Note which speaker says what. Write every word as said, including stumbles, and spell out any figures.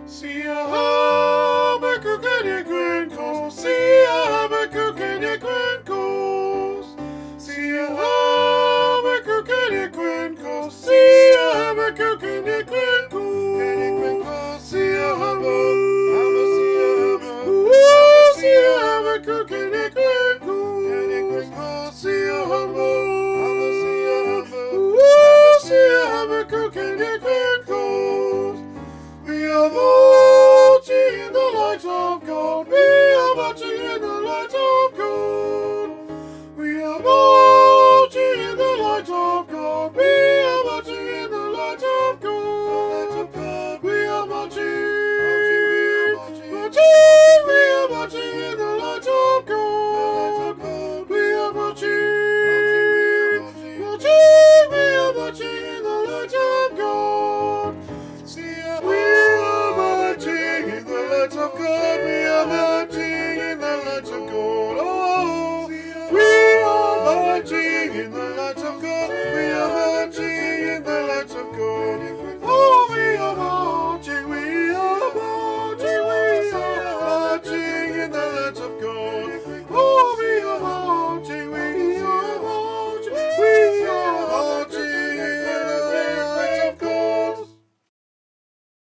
Speaker 1: See a Habakkuk and your grand coast. See a Habakkuk and your grand coast. See a Habakkuk and your grand coast. See a Habakkuk and your grand coast. See a Habakkuk. See a Habakkuk and your grand coast. See a Habakkuk. See a Habakkuk and your grand coast. We are marching in the light of God. We are marching in the light of God. We are marching in the light of God. We are marching in the light of God. We are marching, marching. We are marching in the light of God. We are marching, marching. We are marching in the light of God. See, we are marching in the light of God. We are marching in the light of God. Oh, we are marching in the